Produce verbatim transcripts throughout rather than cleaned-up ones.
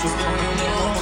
чувствую вину.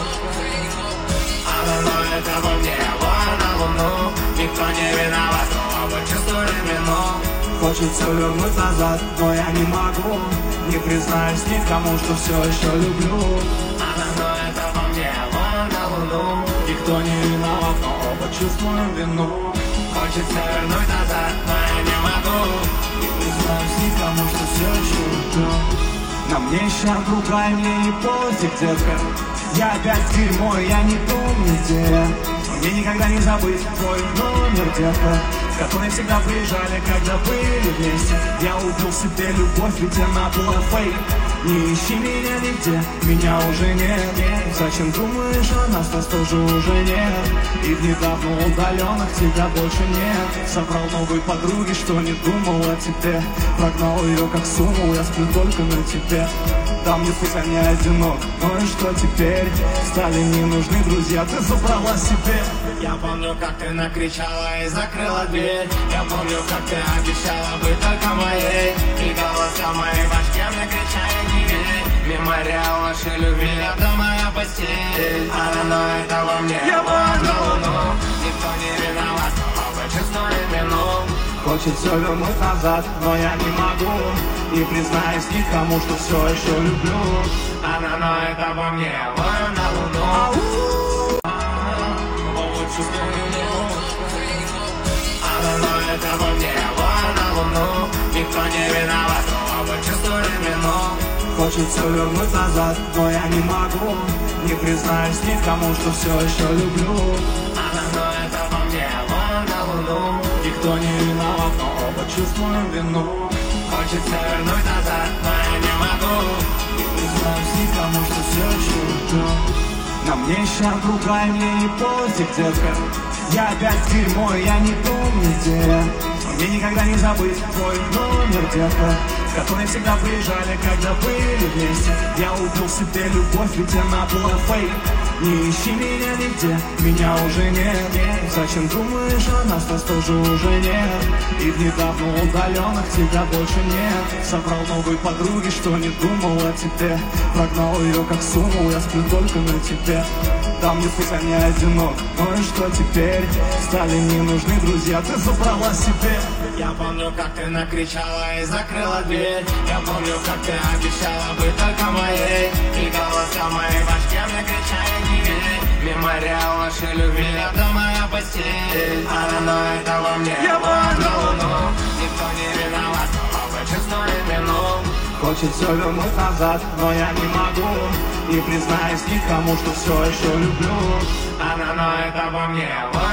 Она ноет обо мне, воя на луну. Никто не виноват, оба чувствуем вину. Хочется вернуть назад, но я не могу. Не признаюсь никому, что все еще люблю. Она ноет обо мне, воя на луну. Никто не виноват, но оба чувствуем вину. Хочется вернуть назад, но я не могу. Не признаюсь никому, что все еще люблю. На мне сейчас другая, мне не поздик, детка. Я опять в дерьмо, я не помню где. Мне никогда не забыть твой номер, детка, в который всегда приезжали, когда были вместе. Я убил себе любовь, ведь она была фейк. Не ищи меня нигде, меня уже нет. Зачем думаешь о нас, нас тоже уже нет. И в недавно удаленных тебя больше нет. Собрал новые подруги, что не думал о тебе. Прогнал ее как сунул, я сплю только на тебе. Да мне пусть я не одинок, ну и что теперь? Стали не нужны друзья, ты забрала себе. Я помню, как ты накричала и закрыла дверь. Я помню, как ты обещала быть только моей. И голоса в моей башке мне кричали: не верь. Мемориал нашей любви, это моя постель. Она ноет обо мне, я на луну. Никто не виноват, оба чувствуем вину. Хочет все вернуть назад, но я не могу. Не признаюсь никому, что все еще люблю. Она ноет обо мне, воя на луну. Оба чувствуем вину. Она ноет обо мне, воя на луну. Никто не виноват, оба чувствуем вину. Хочется вернуть назад, но я не могу. Не признаюсь никому, что все еще люблю. Она ноет обо мне, воя на луну. Никто не виноват, но оба чувствуем вину. Хочется вернуть назад, но я не могу. Не признаюсь никому, что все еще люблю. На мне сейчас другая, мне не поздик, детка. Я опять в дерьмо, я не помню где. Мне никогда не забыть твой номер, детка, в который всегда приезжали, когда были вместе. Я убил себе любовь, ведь она была фейк. Не ищи меня нигде, меня уже нет. Зачем думаешь о нас, нас тоже уже нет. И в недавно удаленных тебя больше нет. Собрал новые подруги, что не думал о тебе. Прогнал ее как сунул, я сплю только на тебе. Да мне пусть я не одинок, ну и что теперь? Стали не нужны друзья, ты забрала себе. Я помню, как ты накричала и закрыла дверь. Я помню, как ты обещала быть только моей. И голоса в моей башке мне кричали: не верь. Мемориал нашей любви, это моя постель. Она ноет обо мне, я на луну. Никто не виноват, оба чувствуем вину. Хочет все вернуть назад, но я не могу. Не признаюсь никому, что все еще люблю. Она ноет обо мне,